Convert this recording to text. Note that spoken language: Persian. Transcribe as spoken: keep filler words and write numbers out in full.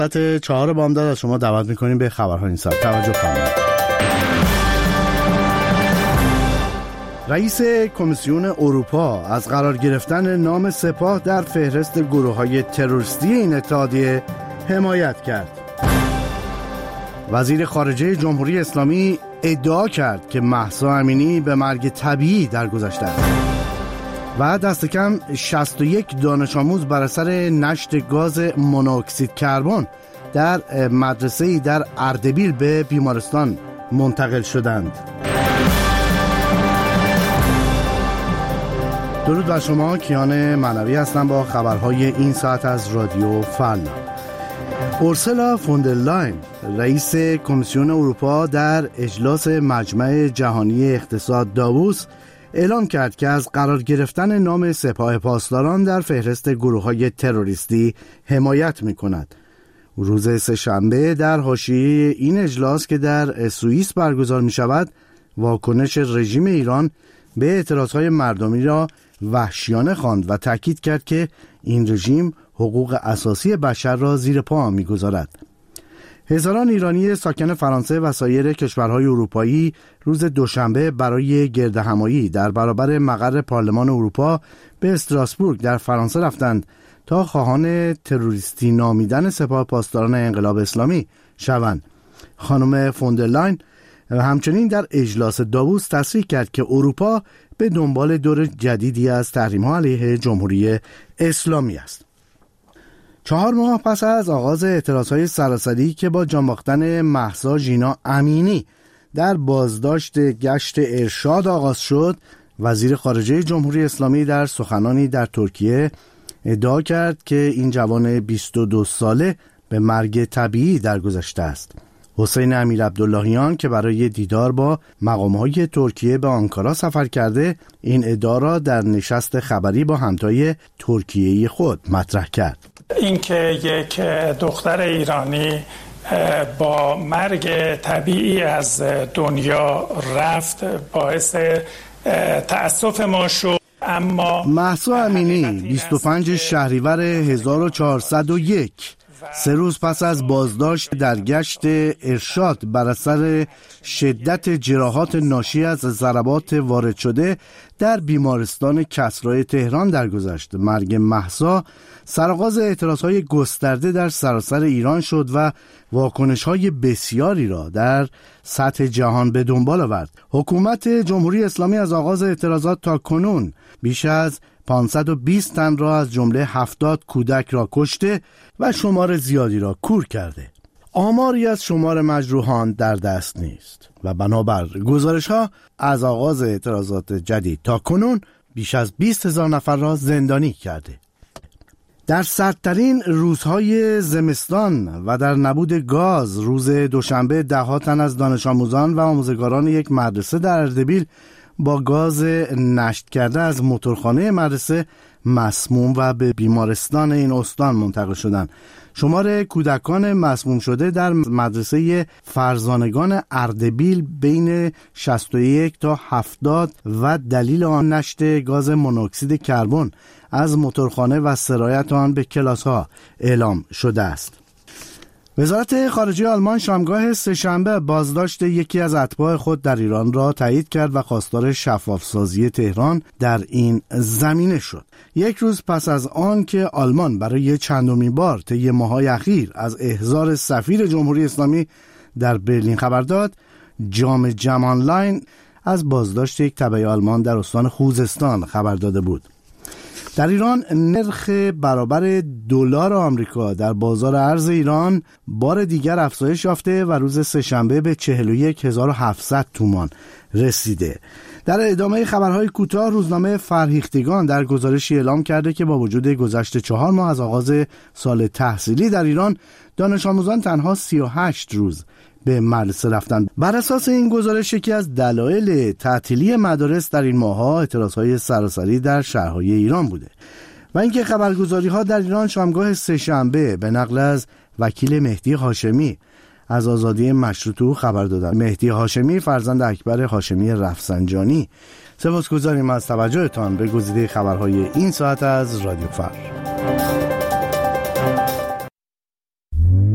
ساعت چهار بامداد از شما دعوت میکنیم به خبرهای این ساعت. توجه فرمایید. رئیس کمیسیون اروپا از قرار گرفتن نام سپاه در فهرست گروه‌های تروریستی این اتحادیه حمایت کرد. وزیر خارجه جمهوری اسلامی ادعا کرد که مهسا امینی به مرگ طبیعی درگذشته است. و دست کم شصت و یک دانش آموز بر اثر نشت گاز مونوکسید کربن در مدرسه‌ای در اردبیل به بیمارستان منتقل شدند. درود بر شما، کیان معنوی هستم با خبرهای این ساعت از رادیو فردا. اورسولا فون در لاین رئیس کمیسیون اروپا در اجلاس مجمع جهانی اقتصاد داووس اعلام کرد که از قرار گرفتن نام سپاه پاسداران در فهرست گروه‌های تروریستی حمایت می‌کند. روز سه‌شنبه در حاشیه این اجلاس که در سوئیس برگزار می‌شود، واکنش رژیم ایران به اعتراضهای مردمی را وحشیانه خواند و تاکید کرد که این رژیم حقوق اساسی بشر را زیر پا می‌گذارد. هزاران ایرانی ساکن فرانسه و سایر کشورهای اروپایی روز دوشنبه برای گردهمایی در برابر مقر پارلمان اروپا به استراسبورگ در فرانسه رفتند تا خواهان تروریستی نامیدن سپاه پاسداران انقلاب اسلامی شوند. خانم فون در لاین همچنین در اجلاس داووس تصریح کرد که اروپا به دنبال دور جدیدی از تحریم‌ها علیه جمهوری اسلامی است. چهار ماه پس از آغاز اعتراضهای سراسری که با جان باختن مهسا ژینا امینی در بازداشت گشت ارشاد آغاز شد، وزیر خارجه جمهوری اسلامی در سخنانی در ترکیه ادعا کرد که این جوان بیست و دو ساله به مرگ طبیعی درگذشته است. حسین امیرعبداللهیان که برای دیدار با مقام‌های ترکیه به آنکارا سفر کرده، این ادعا را در نشست خبری با همتای ترکیه‌ای خود مطرح کرد. اینکه یک دختر ایرانی با مرگ طبیعی از دنیا رفت باعث تأسف ما شد. اما مهسا امینی بیست و پنج شهریور هزار و چهارصد و یک، سه روز پس از بازداشت در گشت ارشاد بر اثر شدت جراحات ناشی از ضربات وارد شده در بیمارستان کسری تهران درگذشت. مرگ مهسا سرآغاز اعتراضهای گسترده در سراسر ایران شد و واکنش‌های بسیاری را در سطح جهان به دنبال آورد. حکومت جمهوری اسلامی از آغاز اعتراضات تا کنون بیش از پانصد و بیست تن را از جمله هفتاد کودک را کشته و شمار زیادی را کور کرده. آماری از شمار مجروحان در دست نیست و بنابر گزارش‌ها از آغاز اعتراضات جدید تا کنون بیش از بیست هزار نفر را زندانی کرده. در سردترین روزهای زمستان و در نبود گاز روز دوشنبه ده ها تن از دانش آموزان و آموزگاران یک مدرسه در اردبیل با گاز نشت کرده از موتورخانه مدرسه مسموم و به بیمارستان این استان منتقل شدند. شمار کودکان مسموم شده در مدرسه فرزانگان اردبیل بین شصت و یک تا هفتاد و دلیل آن نشت گاز مونوکسید کربن از موتورخانه و سرایت آن به کلاس‌ها اعلام شده است. وزارت خارجه آلمان شامگاه سه‌شنبه بازداشت یکی از اتباع خود در ایران را تایید کرد و خواستار شفافسازی تهران در این زمینه شد. یک روز پس از آن که آلمان برای چندمین بار طی ماه‌های اخیر از احضار سفیر جمهوری اسلامی در برلین خبر داد، جام جم آنلاین از بازداشت یک تبع آلمان در استان خوزستان خبر داده بود. در ایران نرخ برابر دلار آمریکا در بازار ارز ایران بار دیگر افزایش یافته و روز سه‌شنبه به چهل و یک هزار و هفتصد تومان رسیده. در ادامه خبرهای کوتاه، روزنامه فرهیختگان در گزارشی اعلام کرده که با وجود گذشت چهار ماه از آغاز سال تحصیلی در ایران، دانش آموزان تنها سی و هشت روز به مدرسه رفتند. بر اساس این گزارش یکی از دلایل تعطیلی مدارس در این ماه‌ها اعتراضهای سراسری در شهرهای ایران بوده و اینکه خبرگزاری‌ها در ایران شامگاه سه‌شنبه به نقل از وکیل مهدی هاشمی از آزادی مشروط او خبر دادند. مهدی هاشمی فرزند اکبر هاشمی رفسنجانی. سپاسگزاریم از توجهتان به گزیده خبرهای این ساعت از رادیو فردا.